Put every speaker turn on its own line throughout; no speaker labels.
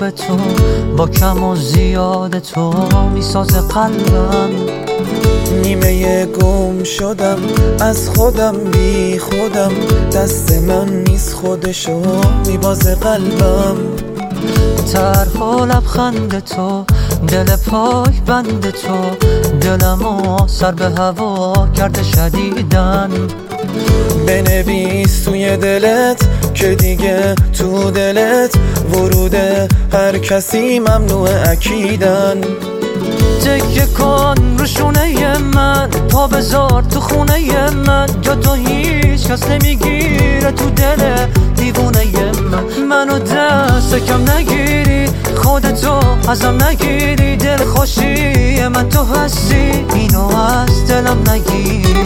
خوب تو با کم و زیاد تو میسازه قلبم.
نیمه گم شدم از خودم بی خودم، دست من نیست خودشو میبازه قلبم.
طرح و لبخند تو دل پای بند تو دلمو سر به هوا کرده شدیدن.
بنویس توی دلت که دیگه تو دلت ورود هر کسی ممنوع اکیدن.
تکیه کن رو شونه من، پا بذار تو خونه من، جا تو هیچ کس نمیگیره تو دل دیوونه من. منو دست کم نگیری، خودتو ازم نگیری، دل خوشی من تو هستی، اینو از دلم نگیری.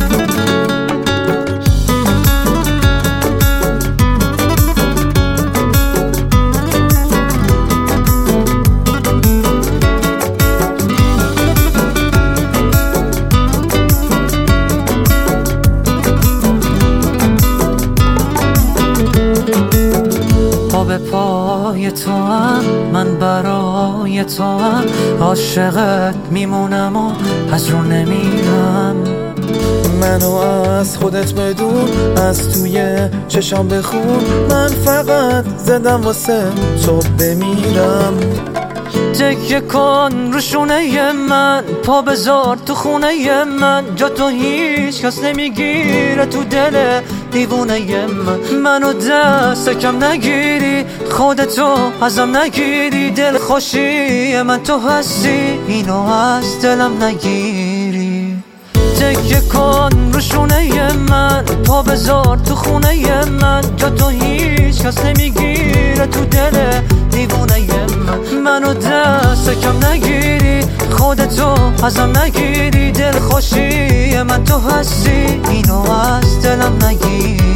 به پای تو هم من برای تو هم عاشقت میمونم و از رو نمیرم.
منو از خودت بدون، از توی چشام بخون، من فقط زدم واسه تو بمیرم.
تکیه کن رو شونه من، پا بذار تو خونه من، جا تو هیچ کس نمیگیره تو دل دیوونه من. منو دست کم نگیری، خودتو ازم نگیری، دل خوشی من تو هستی، اینو از دلم نگیری. تکیه کن رو شونه من، پا بذار تو خونه من، جا تو هیچ کس نمیگیره تو دل دیوونه من. منو دست کم نگیری، خودتو ازم نگیری، دل خوشی من تو هستی، اینو از دلم نگیری.